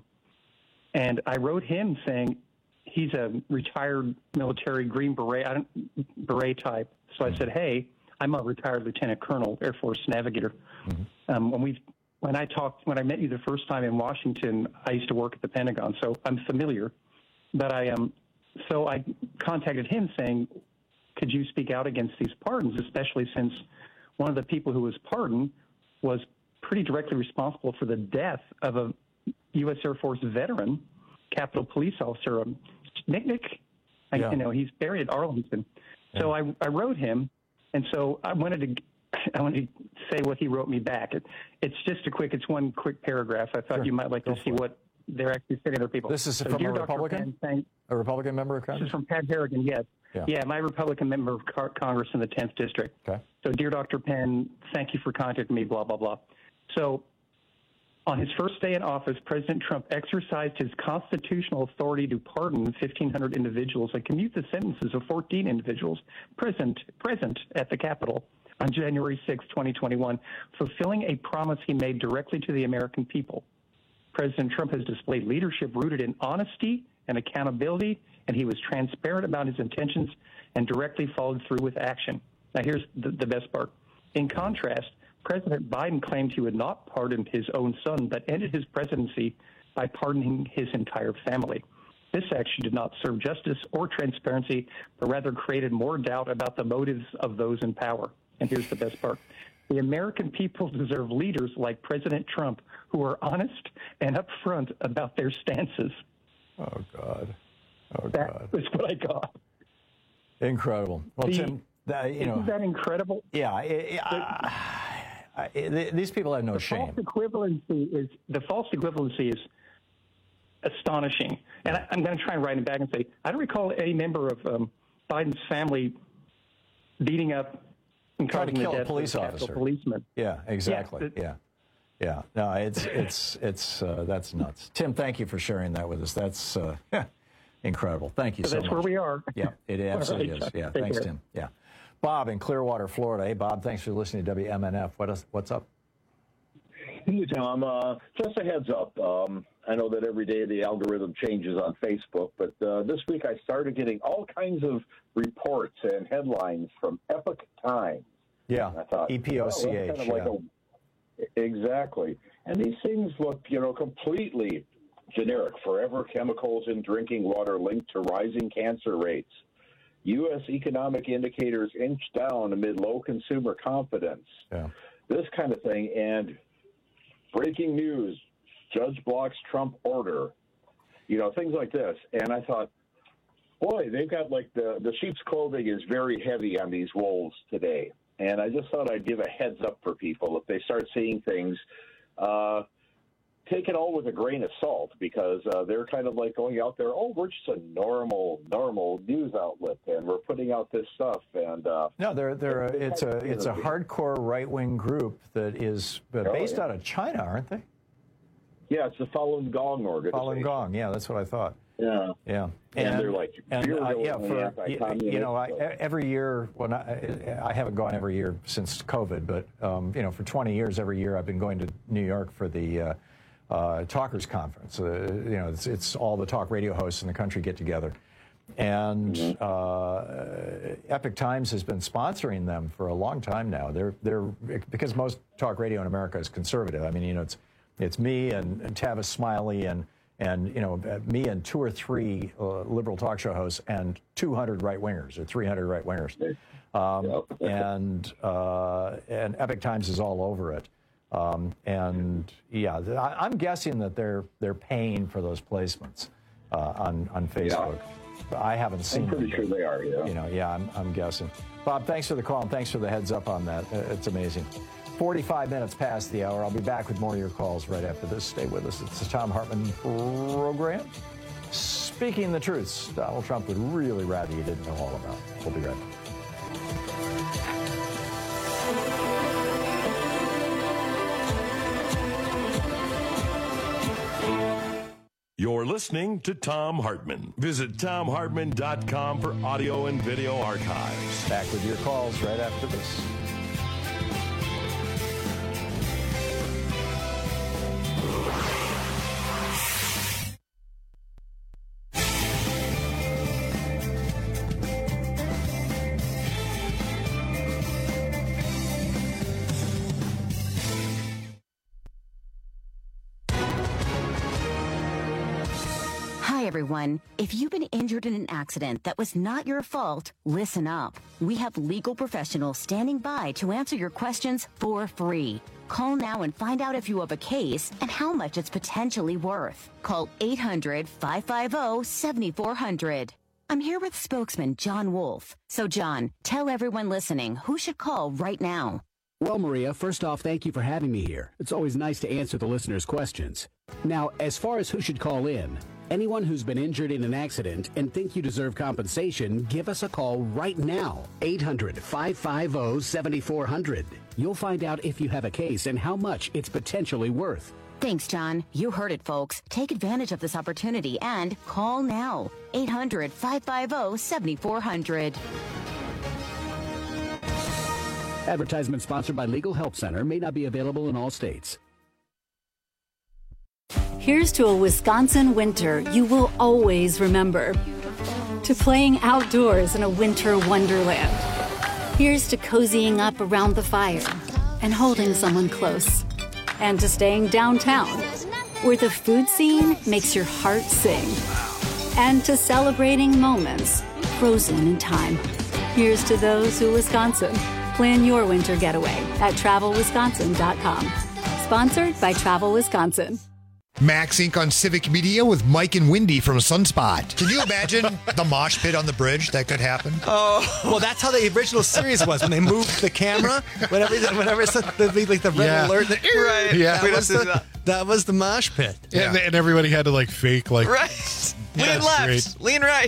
And I wrote him saying he's a retired military Green Beret type. So I said, hey, I'm a retired lieutenant colonel, Air Force navigator. Mm-hmm. When I met you the first time in Washington, I used to work at the Pentagon, so I'm familiar. But so I contacted him saying, could you speak out against these pardons, especially since one of the people who was pardoned was pretty directly responsible for the death of a U.S. Air Force veteran, Capitol Police Officer Nick. He's buried at Arlington. Yeah. So I wrote him, and so I wanted to say what he wrote me back. It's one quick paragraph. I thought you might like to see what they're actually saying to their people. This is from a Republican? A Republican member of Congress? This is from Pat Harrigan, yes. Yeah, my Republican member of Congress in the 10th District. Okay. So, dear Dr. Penn, thank you for contacting me, blah, blah, blah. So, on his first day in office, President Trump exercised his constitutional authority to pardon 1,500 individuals and commute the sentences of 14 individuals present at the Capitol on January 6, 2021, fulfilling a promise he made directly to the American people. President Trump has displayed leadership rooted in honesty and accountability, and he was transparent about his intentions and directly followed through with action. Now, here's the best part. In contrast, President Biden claimed he would not pardon his own son, but ended his presidency by pardoning his entire family. This action did not serve justice or transparency, but rather created more doubt about the motives of those in power. And here's the best part. The American people deserve leaders like President Trump who are honest and upfront about their stances. Oh, God. That was what I got. Incredible. Well, Tim, isn't that incredible? Yeah. These people have no shame. The false equivalency is astonishing. And I'm going to try and write it back and say, I don't recall any member of Biden's family beating up Try to kill a police officer. Policeman. Yeah, exactly. Yeah. No, it's that's nuts. Tim, thank you for sharing that with us. That's incredible. Thank you so much. That's where we are. Yeah, it absolutely is. Yeah, thanks, care. Tim. Yeah. Bob in Clearwater, Florida. Hey, Bob, thanks for listening to WMNF. What's up? Hey, Tom. Just a heads up. I know that every day the algorithm changes on Facebook, but this week I started getting all kinds of reports and headlines from Epoch Times. Yeah, I thought, EPOCH. Kind of like exactly. And these things look, completely generic. Forever chemicals in drinking water linked to rising cancer rates. U.S. economic indicators inch down amid low consumer confidence. Yeah. This kind of thing. And breaking news, judge blocks Trump order. Things like this. And I thought, boy, they've got the sheep's clothing is very heavy on these wolves today. And I just thought I'd give a heads up for people if they start seeing things, take it all with a grain of salt, because they're kind of like going out there, we're just a normal news outlet, and we're putting out this stuff. And no, it's a hardcore right-wing group that is based out of China, aren't they? Yeah, it's the Falun Gong organization. Falun Gong, yeah, that's what I thought. Yeah. And they're like, every year, I haven't gone every year since COVID, but for 20 years, every year I've been going to New York for the Talkers Conference. It's all the talk radio hosts in the country get together, and Epoch Times has been sponsoring them for a long time now. They're because most talk radio in America is conservative. I mean, it's me and Tavis Smiley and me and 2 or 3 liberal talk show hosts and 200 right-wingers or 300 right-wingers. And Epoch Times is all over it. I'm guessing that they're paying for those placements on Facebook. Yeah. I haven't seen them. I'm pretty sure they are, yeah. I'm guessing. Bob, thanks for the call and thanks for the heads up on that. It's amazing. 45 minutes past the hour. I'll be back with more of your calls right after this. Stay with us. It's the Tom Hartman program. Speaking the truths Donald Trump would really rather you didn't know all about. We'll be right back. You're listening to Tom Hartman. Visit TomHartman.com for audio and video archives. Back with your calls right after this. Everyone, if you've been injured in an accident that was not your fault, listen up. We have legal professionals standing by to answer your questions for free. Call now and find out if you have a case and how much it's potentially worth. Call 800-550-7400. I'm here with spokesman John Wolf. So, John, tell everyone listening who should call right now. Well, Maria, first off, thank you for having me here. It's always nice to answer the listeners' questions. Now, as far as who should call in, anyone who's been injured in an accident and think you deserve compensation, give us a call right now. 800-550-7400. You'll find out if you have a case and how much it's potentially worth. Thanks, John. You heard it, folks. Take advantage of this opportunity and call now. 800-550-7400. Advertisement sponsored by Legal Help Center. May not be available in all states. Here's to a Wisconsin winter you will always remember. To playing outdoors in a winter wonderland. Here's to cozying up around the fire and holding someone close. And to staying downtown, where the food scene makes your heart sing. And to celebrating moments frozen in time. Here's to those who Wisconsin. Plan your winter getaway at TravelWisconsin.com. Sponsored by Travel Wisconsin. Max Inc. on Civic Media with Mike and Wendy from Sunspot. Can you imagine the mosh pit on the bridge that could happen? Oh, well, that's how the original series was when they moved the camera. Whenever it's like the red alert. Right. Yeah. That was the mosh pit. Yeah. And everybody had to fake right. Lean left, lean right.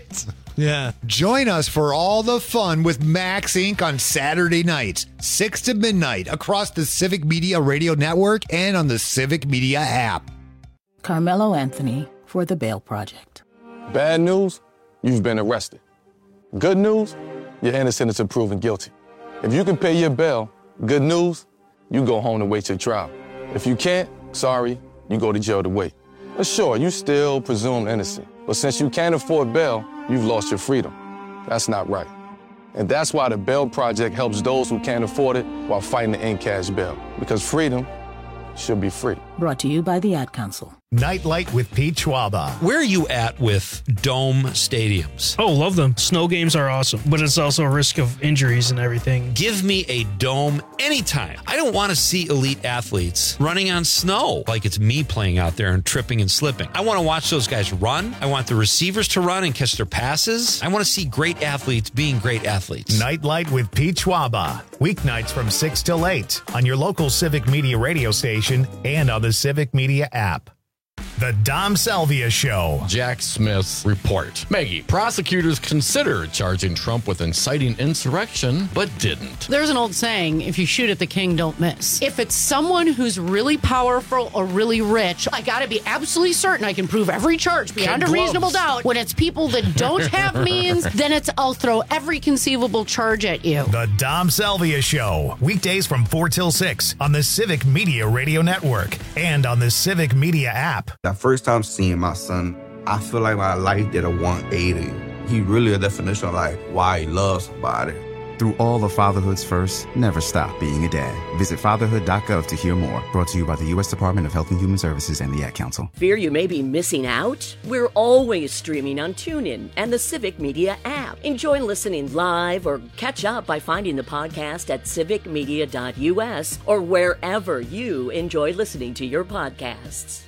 Yeah. Join us for all the fun with Max Inc. on Saturday nights, 6 to midnight, across the Civic Media Radio Network and on the Civic Media app. Carmelo Anthony for the Bail Project. Bad news, you've been arrested. Good news, you're innocent until proven guilty. If you can pay your bail, good news, you go home to wait your trial. If you can't, sorry, you go to jail to wait. But sure, you still presumed innocent. But since you can't afford bail, you've lost your freedom. That's not right. And that's why the Bail Project helps those who can't afford it while fighting to end cash bail. Because freedom should be free. Brought to you by the Ad Council. Nightlight with Pete Schwaba. Where are you at with dome stadiums? Oh, love them. Snow games are awesome, but it's also a risk of injuries and everything. Give me a dome anytime. I don't want to see elite athletes running on snow like it's me playing out there and tripping and slipping. I want to watch those guys run. I want the receivers to run and catch their passes. I want to see great athletes being great athletes. Nightlight with Pete Schwaba. Weeknights from 6 till 8 on your local Civic Media radio station and on the Civic Media app. The Dom Salvia Show. Jack Smith's report. Maggie, prosecutors considered charging Trump with inciting insurrection, but didn't. There's an old saying, if you shoot at the king, don't miss. If it's someone who's really powerful or really rich, I got to be absolutely certain I can prove every charge beyond a reasonable doubt. When it's people that don't have means, then it's I'll throw every conceivable charge at you. The Dom Salvia Show. Weekdays from 4 till 6 on the Civic Media Radio Network and on the Civic Media app. The first time seeing my son, I feel like my life did a 180. He really a definition of like why he loves somebody. Through all of fatherhood's first, never stop being a dad. Visit fatherhood.gov to hear more. Brought to you by the U.S. Department of Health and Human Services and the Ad Council. Fear you may be missing out? We're always streaming on TuneIn and the Civic Media app. Enjoy listening live or catch up by finding the podcast at civicmedia.us or wherever you enjoy listening to your podcasts.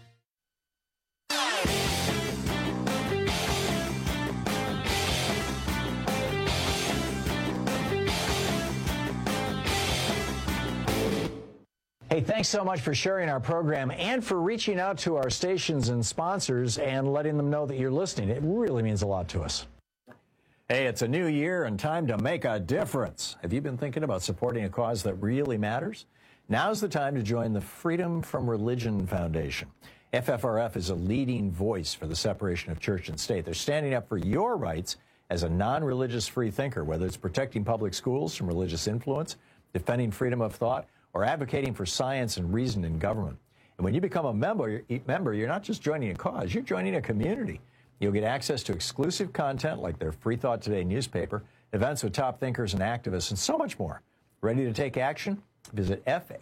Hey, thanks so much for sharing our program and for reaching out to our stations and sponsors and letting them know that you're listening. It really means a lot to us. Hey, it's a new year and time to make a difference. Have you been thinking about supporting a cause that really matters? Now's the time to join the Freedom from Religion Foundation. FFRF is a leading voice for the separation of church and state. They're standing up for your rights as a non-religious free thinker, whether it's protecting public schools from religious influence, defending freedom of thought, or advocating for science and reason in government. And when you become a member, you're not just joining a cause, you're joining a community. You'll get access to exclusive content like their Free Thought Today newspaper, events with top thinkers and activists, and so much more. Ready to take action? Visit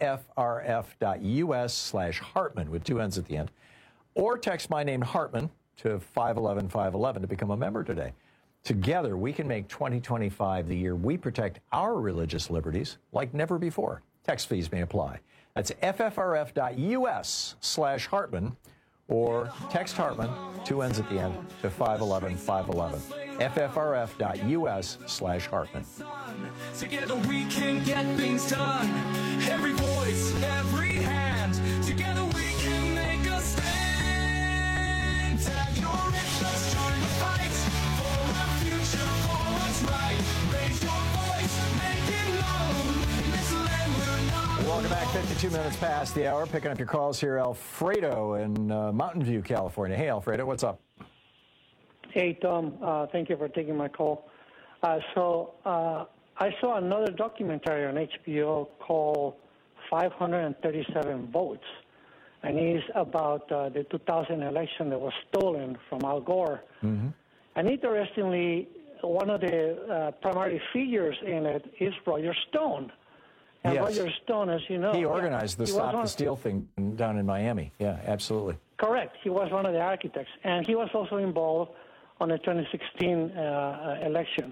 ffrf.us/Hartman with 2 N's at the end, or text my name Hartman to 511-511 to become a member today. Together, we can make 2025 the year we protect our religious liberties like never before. Text fees may apply. That's ffrf.us/Hartman or text Hartman, 2 N's at the end, to 511-511. ffrf.us/Hartman. Together we can get things done. Every voice, every hand. Together we can make a stand. Tag your interest, join the fight for a future, for what's right. Raise your voice, make it known. In this land we're not. Welcome back. 52 minutes past the hour. Picking up your calls here. Alfredo in Mountain View, California. Hey, Alfredo, what's up? Hey, Tom. Thank you for taking my call. I saw another documentary on HBO called 537 Votes, and it's about the 2000 election that was stolen from Al Gore. Mm-hmm. And interestingly, one of the primary figures in it is Roger Stone. And yes. Roger Stone, as you know, he organized the Stop the Steal thing down in Miami. Yeah, absolutely. Correct. He was one of the architects, and he was also involved on the 2016 election.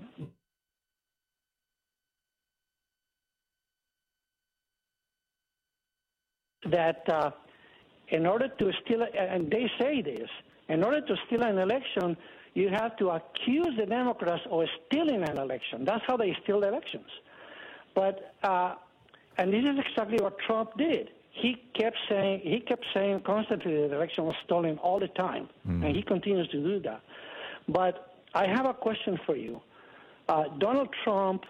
That in order to steal, and they say this, in order to steal an election, you have to accuse the Democrats of stealing an election. That's how they steal elections. But and this is exactly what Trump did. He kept saying constantly that the election was stolen all the time, and he continues to do that. But I have a question for you. Donald Trump,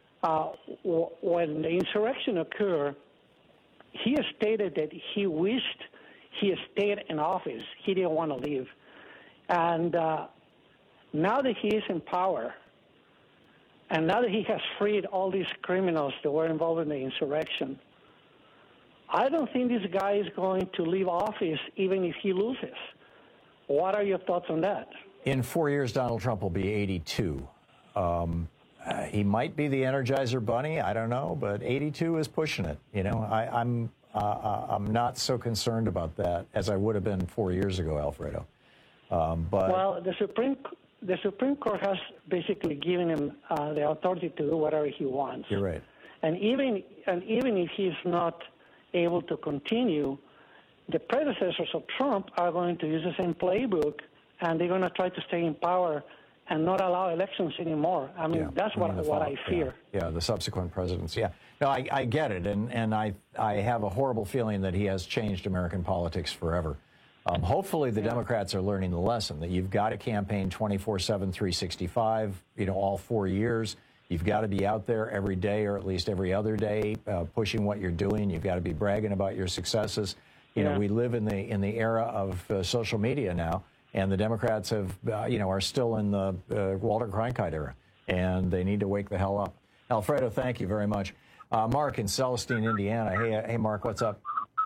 when the insurrection occurred, he stated that he wished he stayed in office. He didn't want to leave. And now that he is in power, and now that he has freed all these criminals that were involved in the insurrection, I don't think this guy is going to leave office even if he loses. What are your thoughts on that? In 4 years, Donald Trump will be 82. He might be the Energizer Bunny. I don't know, but 82 is pushing it. You know, I'm not so concerned about that as I would have been 4 years ago, Alfredo. But well, the Supreme Court has basically given him the authority to do whatever he wants. You're right. And even if he's not able to continue, the predecessors of Trump are going to use the same playbook, and they're going to try to stay in power and not allow elections anymore. I mean, that's what I fear. Yeah, the subsequent presidents. Yeah. No, I get it, and I have a horrible feeling that he has changed American politics forever. Hopefully the Democrats are learning the lesson that you've got to campaign 24/7, 365, all 4 years. You've got to be out there every day or at least every other day pushing what you're doing. You've got to be bragging about your successes. You know, we live in the era of social media now, and the Democrats are still in the Walter Cronkite era, and they need to wake the hell up. Alfredo, thank you very much. Mark in Celestine, Indiana. Hey, Mark, what's up?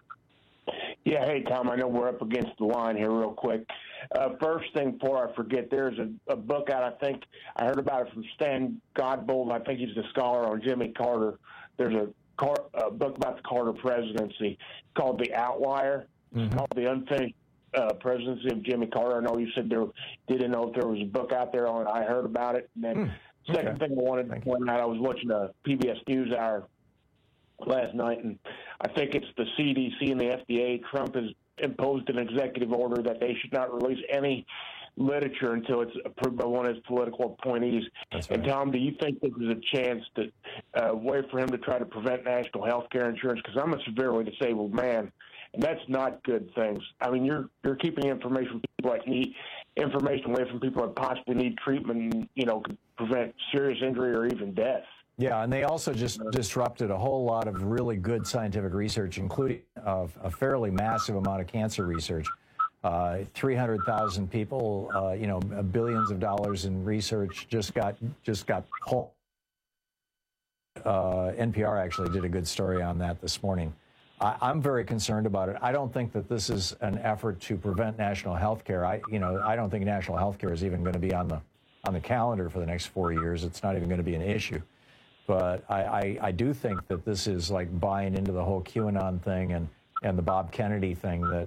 Yeah, hey, Tom, I know we're up against the line here real quick. First thing before I forget, there's a book out, I think I heard about it from Stan Godbold. I think he's the scholar on Jimmy Carter. There's a book about the Carter presidency called The Outlier. It's called The Unfinished Presidency of Jimmy Carter. I know you said didn't know if there was a book out there on it. I heard about it. And then second thing I wanted to point out, I was watching a PBS NewsHour last night, and I think it's the CDC and the FDA. Trump has imposed an executive order that they should not release any literature until it's approved by one of his political appointees. Right. And Tom, do you think this is a chance to way for him to try to prevent national health care insurance? Because I'm a severely disabled man, and that's not good things. I mean, you're keeping information from people that need information away from people that possibly need treatment, and, could prevent serious injury or even death. Yeah, and they also just disrupted a whole lot of really good scientific research, including a fairly massive amount of cancer research. 300,000 people, billions of dollars in research just got pulled. NPR actually did a good story on that this morning. I'm very concerned about it. I don't think that this is an effort to prevent national health care. I don't think national health care is even going to be on the calendar for the next 4 years. It's not even going to be an issue. But I do think that this is like buying into the whole QAnon thing and the Bob Kennedy thing that,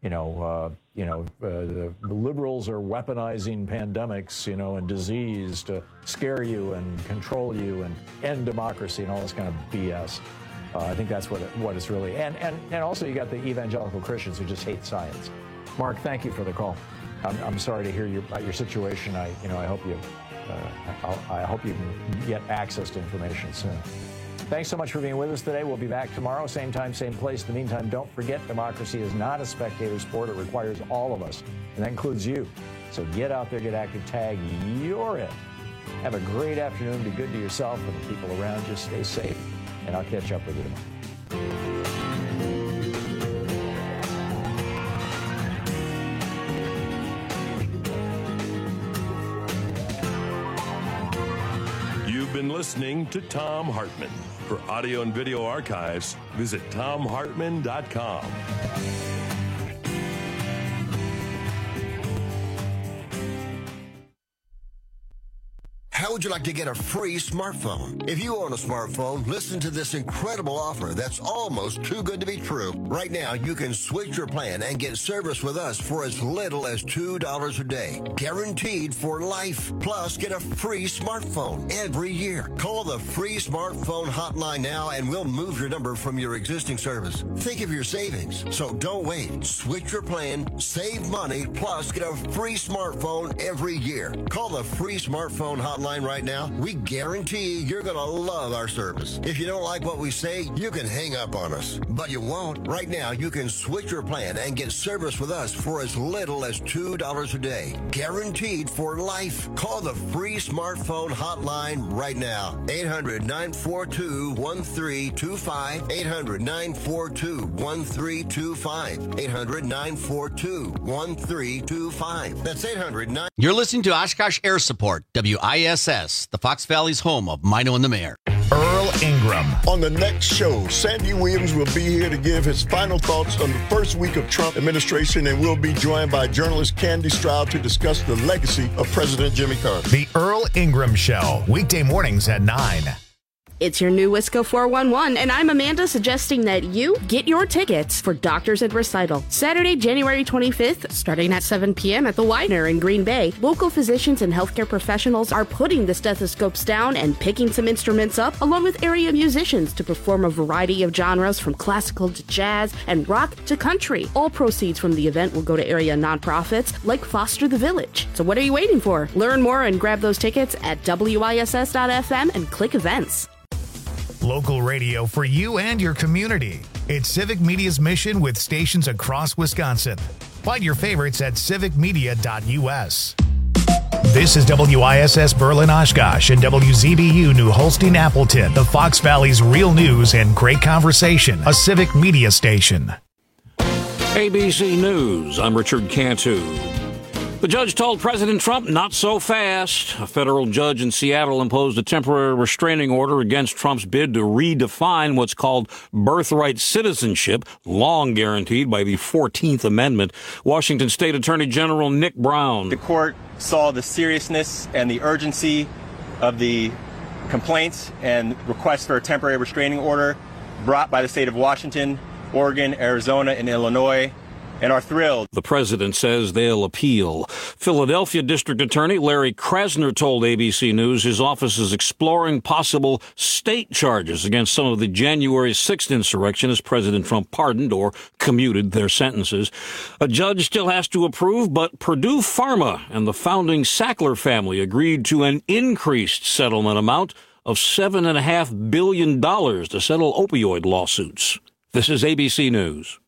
the liberals are weaponizing pandemics, and disease to scare you and control you and end democracy and all this kind of BS. I think that's what it's really. And also you got the evangelical Christians who just hate science. Mark, thank you for the call. I'm sorry to hear about your situation. I hope you. I hope you can get access to information soon. Thanks so much for being with us today. We'll be back tomorrow, same time, same place. In the meantime, don't forget, democracy is not a spectator sport. It requires all of us, and that includes you. So get out there, get active, tag, you're in. Have a great afternoon. Be good to yourself and the people around you. Stay safe, and I'll catch up with you tomorrow. Been listening to Thom Hartmann. For audio and video archives, visit ThomHartmann.com. How would you like to get a free smartphone? If you own a smartphone, listen to this incredible offer that's almost too good to be true. Right now, you can switch your plan and get service with us for as little as $2 a day. Guaranteed for life. Plus, get a free smartphone every year. Call the free smartphone hotline now and we'll move your number from your existing service. Think of your savings. So don't wait. Switch your plan, save money, plus get a free smartphone every year. Call the free smartphone hotline plan right now, we guarantee you're going to love our service. If you don't like what we say, you can hang up on us. But you won't. Right now, you can switch your plan and get service with us for as little as $2 a day. Guaranteed for life. Call the free smartphone hotline right now. 800-942-1325. 800-942-1325. 800-942-1325. That's 800-9. You're listening to Oshkosh Air Support, WISS, the Fox Valley's home of Mino and the Mayor. Earl Ingram. On the next show, Sandy Williams will be here to give his final thoughts on the first week of Trump administration, and we'll be joined by journalist Candy Stroud to discuss the legacy of President Jimmy Carter. The Earl Ingram Show, weekday mornings at 9. It's your new Wisco 411, and I'm Amanda suggesting that you get your tickets for Doctors at Recital. Saturday, January 25th, starting at 7 p.m. at the Widener in Green Bay. Local physicians and healthcare professionals are putting the stethoscopes down and picking some instruments up, along with area musicians to perform a variety of genres from classical to jazz and rock to country. All proceeds from the event will go to area nonprofits like Foster the Village. So what are you waiting for? Learn more and grab those tickets at WISS.FM and click events. Local radio for you and your community. It's Civic Media's mission with stations across Wisconsin. Find your favorites at civicmedia.us. This is WISS Berlin Oshkosh and WZBU New Holstein Appleton, the Fox Valley's real news and great conversation, a Civic Media station. ABC News, I'm Richard Cantu. The judge told President Trump not so fast. A federal judge in Seattle imposed a temporary restraining order against Trump's bid to redefine what's called birthright citizenship, long guaranteed by the 14th Amendment. Washington State Attorney General Nick Brown. The court saw the seriousness and the urgency of the complaints and requests for a temporary restraining order brought by the state of Washington, Oregon, Arizona, and Illinois, and are thrilled. The president says they'll appeal. Philadelphia District Attorney Larry Krasner told ABC News his office is exploring possible state charges against some of the January 6th insurrectionists President Trump pardoned or commuted their sentences. A judge still has to approve, but Purdue Pharma and the founding Sackler family agreed to an increased settlement amount of $7.5 billion to settle opioid lawsuits. This is ABC News.